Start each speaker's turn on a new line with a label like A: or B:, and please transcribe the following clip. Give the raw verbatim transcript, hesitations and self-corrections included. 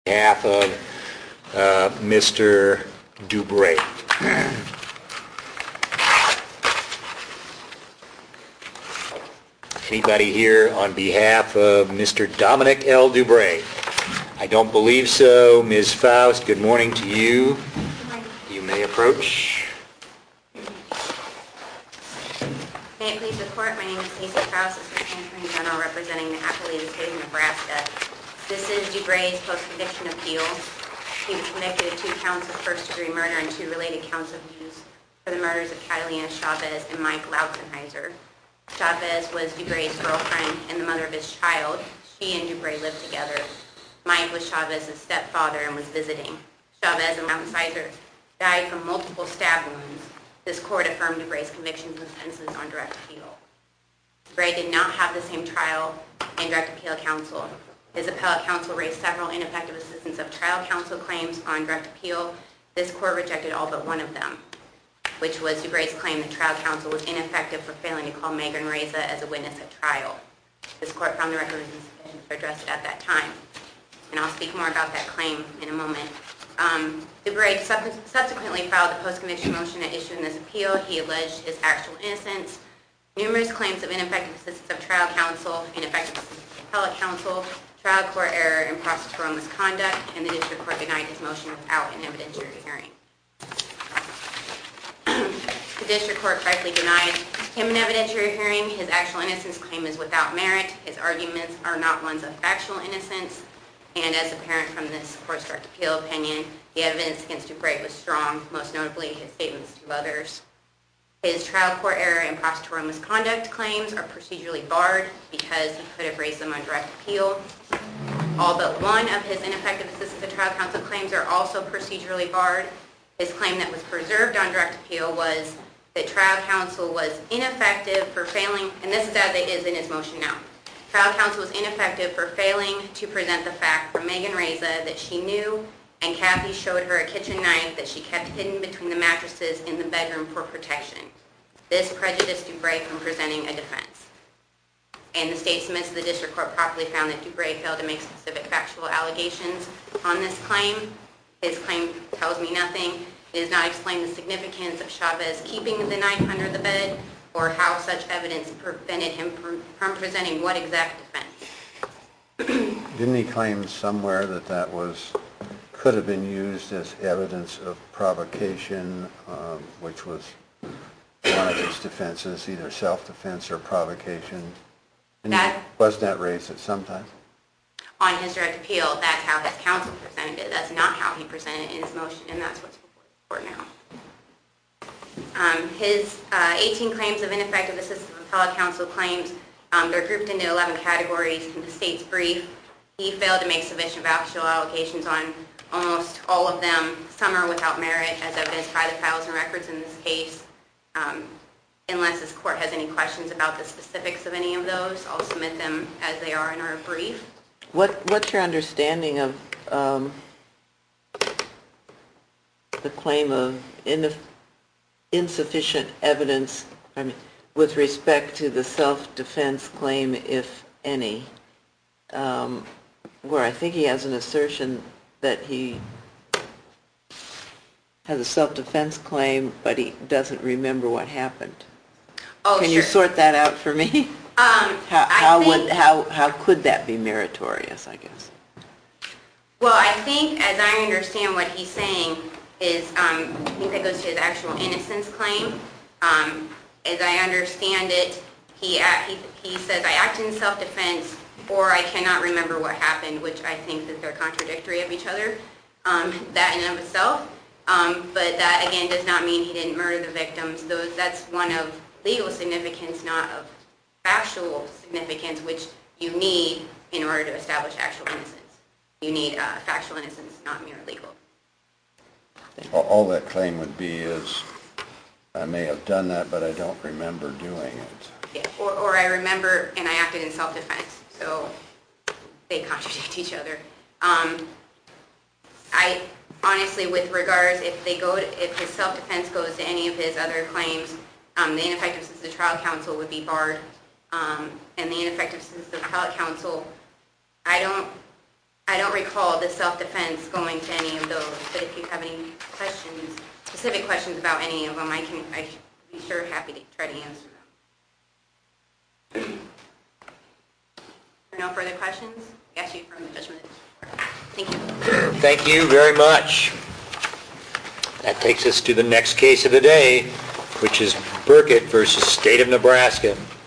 A: behalf of uh, Mister Dubray. Anybody here on behalf of Mister Dominic L. Dubray? I don't believe so. Miz Faust, good morning to you. You may approach.
B: May it please the Court, my name is Stacey Faust, Assistant Attorney General representing the appellee of the state of Nebraska. This is Dubray's post-conviction appeal. He was convicted of two counts of first-degree murder and two related counts of abuse for the murders of Catalina Chavez and Mike Lautzenheiser. Chavez was Dubray's girlfriend and the mother of his child. She and Dubray lived together. Mike was Chavez's stepfather and was visiting. Chavez and Lautzenheiser died from multiple stab wounds. This court affirmed Dubray's convictions and sentences on direct appeal. Dubray did not have the same trial and direct appeal counsel. His appellate counsel raised several ineffective assistance of trial counsel claims on direct appeal. This court rejected all but one of them, which was Dubray's claim that trial counsel was ineffective for failing to call Megan Reza as a witness at trial. This court found the record was insufficient to address it at that time. And I'll speak more about that claim in a moment. Um, Dubray sub- subsequently filed the post-conviction motion at issue in this appeal. He alleged his actual innocence, numerous claims of ineffective assistance of trial counsel, ineffective assistance of appellate counsel, trial court error, and prosecutorial misconduct, and the district court denied his motion without an evidentiary hearing. The district court correctly denied him an evidentiary hearing. His actual innocence claim is without merit. His arguments are not ones of factual innocence. And as apparent from this court's direct appeal opinion, the evidence against Dubray was strong, most notably his statements to others. His trial court error and prosecutorial misconduct claims are procedurally barred because he could have raised them on direct appeal. All but one of his ineffective assistance of trial counsel claims are also procedurally barred. His claim that was preserved on direct appeal was that trial counsel was ineffective for failing, and this is as it is in his motion now. Trial counsel was ineffective for failing to present the fact from Megan Reza that she knew and Kathy showed her a kitchen knife that she kept hidden between the mattresses in the bedroom for protection. This prejudiced Dubray from presenting a defense. And the state submits to the district court properly found that Dubray failed to make specific factual allegations on this claim. His claim tells me nothing. It does not explain the significance of Chavez keeping the knife under the bed or how such evidence prevented him from presenting what exact defense.
C: Didn't he claim somewhere that that was could have been used as evidence of provocation, uh, which was one of his defenses, either self-defense or provocation? And
B: that
C: wasn't that raised at some time?
B: On his direct appeal, that's how his counsel presented it. That's not how he presented it in his motion, and that's what's before the court now. Um, his uh, eighteen claims of ineffective assistance of appellate counsel claims, um, they're grouped into eleven categories in the state's brief. He failed to make sufficient factual allegations on almost all of them. Some are without merit, as evidenced by the files and records in this case. Um, unless this court has any questions about the specifics of any of those, I'll submit them as they are in our brief.
D: What What's your understanding of um, the claim of ineff- insufficient evidence, I mean, with respect to the self-defense claim, if any, um, where I think he has an assertion that he has a self-defense claim, but he doesn't remember what happened.
B: Oh,
D: Can
B: sure.
D: you sort that out for me?
B: Um,
D: how
B: I
D: how
B: think,
D: would how how could that be meritorious, I guess?
B: Well, I think, as I understand what he's saying, is um, I think that goes to his actual innocence claim. Um, as I understand it, he, he he says, I acted in self-defense, or I cannot remember what happened, which I think that they're contradictory of each other, um, that in and of itself. Um, but that, again, does not mean he didn't murder the victims. Those That's one of legal significance, not of factual significance, which you need in order to establish actual innocence. You need uh, factual innocence, not mere legal.
C: All that claim would be is, I may have done that, but I don't remember doing it.
B: Yeah, or, or I remember and I acted in self-defense. So they contradict each other. Um, I honestly, with regards, if they go, to, if his self-defense goes to any of his other claims, um, the ineffectiveness of the trial counsel would be barred, um, and the ineffectiveness of the appellate counsel, I don't, I don't recall the self-defense going to any of those, but if you have any questions, specific questions about any of them, I can, I should be sure happy to try to answer them. If there are no further questions, I ask you from the judgment of the court. Thank you.
A: Thank you very much. That takes us to the next case of the day, which is Burkett versus State of Nebraska.